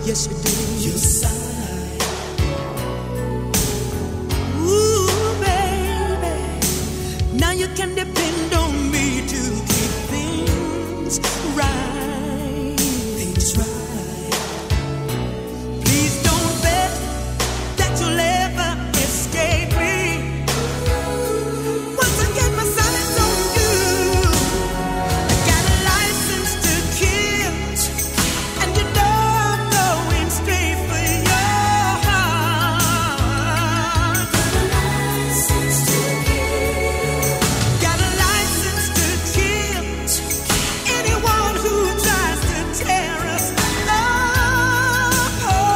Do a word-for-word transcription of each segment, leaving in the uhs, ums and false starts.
Yes, you do. Your side. Ooh, baby. Now you can depend on me to keep things right. Things right. Please don't bet that you'll ever escape me. Once I get my sights on you, I got a license to kill, and you know I'm going straight for your heart. Got a license to kill, got a license to kill anyone who tries to tear us apart.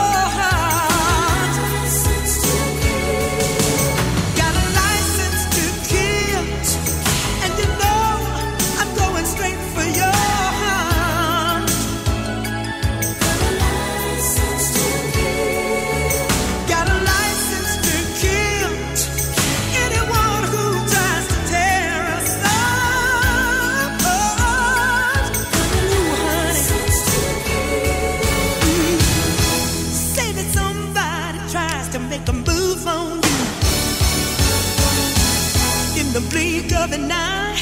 Got a license to kill, and you know I'm going straight for your heart. Got a license to kill anyone who tries to tear us apart. Ooh, honey. Say that somebody tries to make a move on you in the blink of an eye.